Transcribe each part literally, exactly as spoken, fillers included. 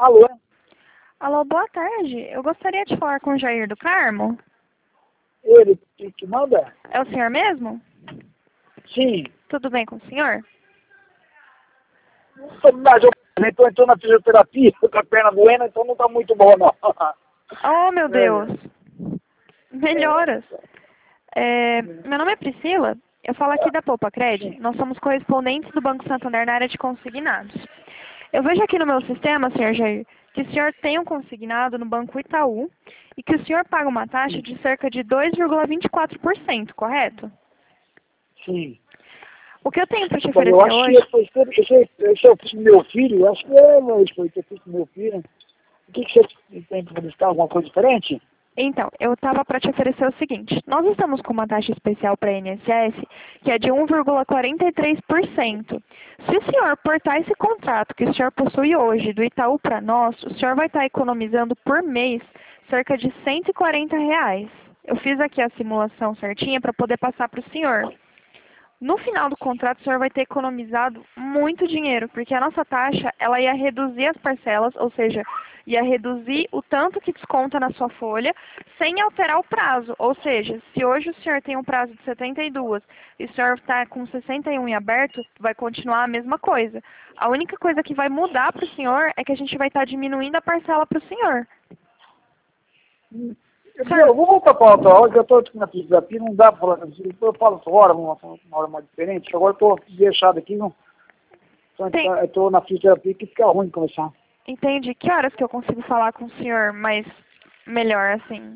Alô? Alô, boa tarde. Eu gostaria de falar com o Jair do Carmo. Ele que que manda? É o senhor mesmo? Sim. Tudo bem com o senhor? Mas eu então, entrou na fisioterapia com a perna doendo, então não tá muito bom, não. Oh, meu Deus. É. Melhoras. É, meu nome é Priscila. Eu falo aqui da Poupa Cred. Sim. Nós somos correspondentes do Banco Santander na área de consignados. Eu vejo aqui no meu sistema, senhor Jair, que o senhor tem um consignado no Banco Itaú e que o senhor paga uma taxa Sim. de cerca de dois vírgula vinte e quatro por cento, correto? Sim. O que eu tenho para te Mas eu oferecer acho que hoje... esse, foi- esse, esse eu fiz com meu filho, eu acho que é, mas foi que eu fiz com meu filho. O que, que você tem para buscar? Alguma coisa diferente? Então, eu estava para te oferecer o seguinte. Nós estamos com uma taxa especial para I N S S que é de um vírgula quarenta e três por cento. Se o senhor portar esse contrato que o senhor possui hoje do Itaú para nós, o senhor vai estar economizando por mês cerca de cento e quarenta reais. Eu fiz aqui a simulação certinha para poder passar para o senhor. No final do contrato, o senhor vai ter economizado muito dinheiro, porque a nossa taxa ela ia reduzir as parcelas, ou seja, ia reduzir o tanto que desconta na sua folha, sem alterar o prazo. Ou seja, se hoje o senhor tem um prazo de setenta e duas e o senhor está com sessenta e um em aberto, vai continuar a mesma coisa. A única coisa que vai mudar para o senhor é que a gente vai estar diminuindo a parcela para o senhor. Hum, Eu, Senhor, eu vou voltar para outra hora, que eu estou na fisioterapia, não dá para falar com você. Depois eu falo outra hora, uma, uma hora mais diferente. Agora eu estou deixado aqui, não. tem, Eu estou na fisioterapia que fica ruim de conversar. entende que horas que eu consigo falar com o senhor mais melhor assim?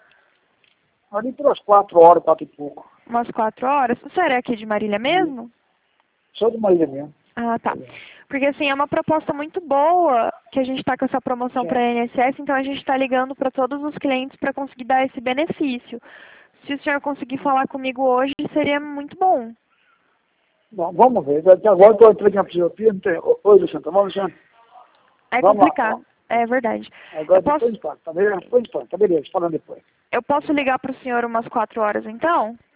Ali pelas quatro horas, quatro e pouco. Umas quatro horas? O senhor é aqui de Marília E mesmo? sou de Marília mesmo. Ah, tá. Porque assim, é uma proposta muito boa que a gente está com essa promoção para a Certo. I N S S, então a gente está ligando para todos os clientes para conseguir dar esse benefício. Se o senhor conseguir falar comigo hoje, seria muito bom. Bom, vamos ver. Até agora eu estou entrando na fisioterapia, não tem... Oi, Luciano, tá bom, Luciano? É Vamos lá. complicado, é verdade. Agora Eu depois posso, de fala, tá beleza? Depois de fala, tá beleza, falando depois. eu posso ligar para o senhor umas quatro horas então?